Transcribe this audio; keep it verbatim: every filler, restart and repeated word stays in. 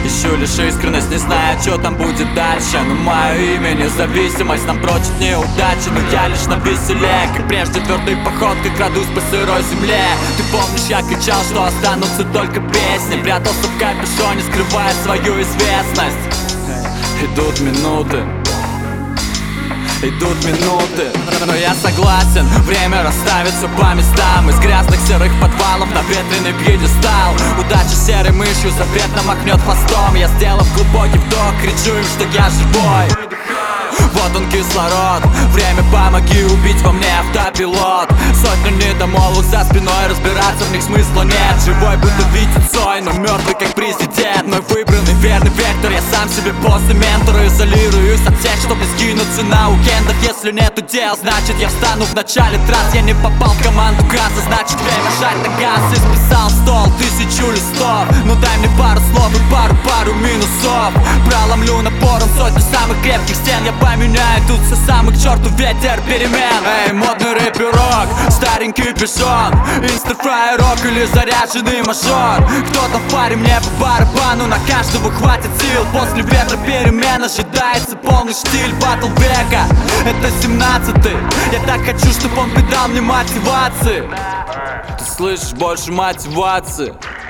Ищу лишь искренность, не знаю, что там будет дальше. Но мое имя независимость, нам прочит неудачи. Но я лишь на веселе, как прежде твердой походкой крадусь по сырой земле. Ты помнишь, я кричал, что останутся только песни. Прятался в капюшоне, скрывая свою известность. Идут минуты, идут минуты, но я согласен, время расставит все по местам. Из грязных серых подвалов на ветреный пьедестал. Удача серой мышью запретно махнет хвостом. Я, сделав глубокий вдох, кричу им, что я живой. Вот он кислород, время помоги убить во мне автопилот. Сотню недомолвок за спиной, разбираться в них смысла нет. Живой будто Витя Цой, но мертвый как президент. Мой выбранный верный вектор, я сам себе после ментора. Изолируюсь от всех, чтобы скинуться на уикендах. Если нету дел, значит я встану в начале трасс. Я не попал в команду краса, значит время жать на газ. Исписал стол, тысячу листов. Ну дай мне пару слов и пару-пару минусов. Проломлю напором сотни самых крепких стен. Я поменяю тут все самый к черту ветер перемен. Эй, модный рэперок, старенький пешон, инста-фраерок или заряженный мажор. Кто-то в паре мне по барабану, на каждого хватит сил. После ветра перемен ожидается полный штиль батл века. Это семнадцатый, я так хочу, чтобы он придал мне мотивации. Ты слышишь, больше мотивации.